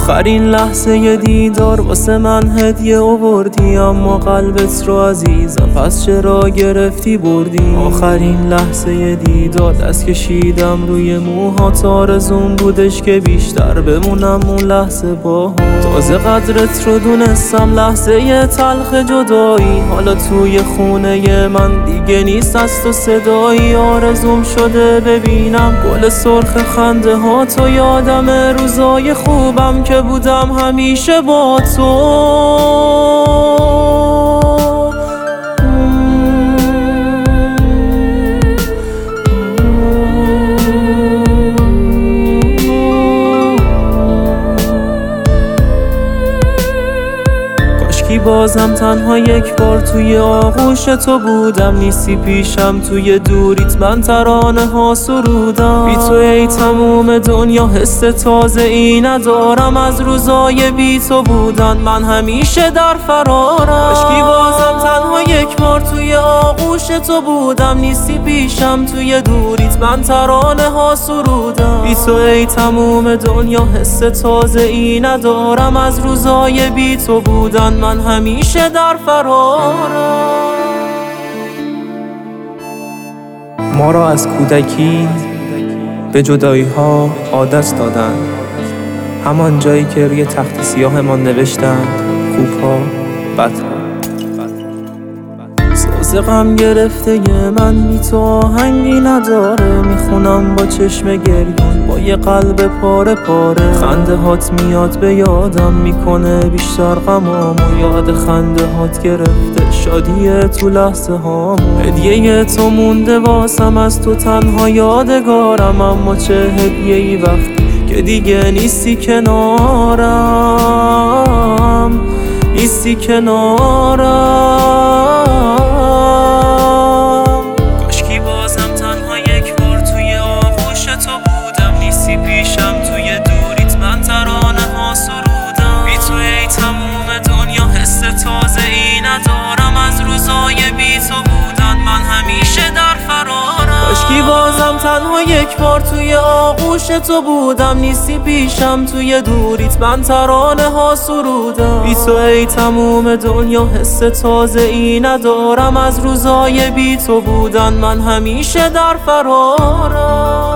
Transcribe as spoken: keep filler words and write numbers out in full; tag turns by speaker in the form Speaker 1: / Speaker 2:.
Speaker 1: آخرین لحظه دیدار واسه من هدیه آوردی، اما قلبت رو عزیزم پس چرا گرفتی بردی؟ آخرین لحظه دیدار دست کشیدم روی موهات، آرزوم بودش که بیشتر بمونم اون لحظه با تازه قدرت رو دونستم لحظه تلخ جدایی، حالا توی خونه من دیگه نیست از تو صدایی. آرزوم شده ببینم گل سرخ خنده ها تو، یادم روزای خوبم که بودم همیشه با تو. بازم تنها یک بار توی آغوش تو بودم، نیستی پیشم توی دوریت من ترانه ها سرودم. بی تو ای تموم دنیا حس تازه ای ندارم، از روزای بی تو بودن من همیشه در فرارم. عشقی بازم تنها یک بار توی آغوش تو بودم، نیستی پیشم توی دوریت من ترانه ها سرودم. بی تو ای تموم دنیا حس تازه ای ندارم، از روزای بی تو بودن من همیشه در فرارم. ما را از کودکی به جدایی ها عادت دادن، همان جایی که روی تخت سیاه ما نوشتند خوب ها بد ها. ساز غم گرفته من بی تو آهنگی نداره، میخونم با چشم گریان با یه قلب پاره پاره. خنده هات میاد به یادم میکنه بیشتر غمامو، یاد خنده هات گرفته شادیه تو لحظه هامو. هدیه تو مونده واسم از تو تنها یادگارم، اما چه هدیه ای وقتی که دیگه نیستی کنارم، نیستی کنارم. کاشکی بازم تنها یک بار توی آغوش تو بودم، نیستی پیشم توی دوریت من ترانه ها سرودم. بی تو ای تموم دنیا حس تازه ای ندارم، از روزای بی تو بودن من همیشه در فرارم. کاشکی بازم تنها یک بار توی آغوش تو بودم، نیستی پیشم توی دوریت من ترانه ها سرودم. بی تو ای تموم دنیا حس تازه ای ندارم، از روزای بی تو بودن من همیشه در فرارم.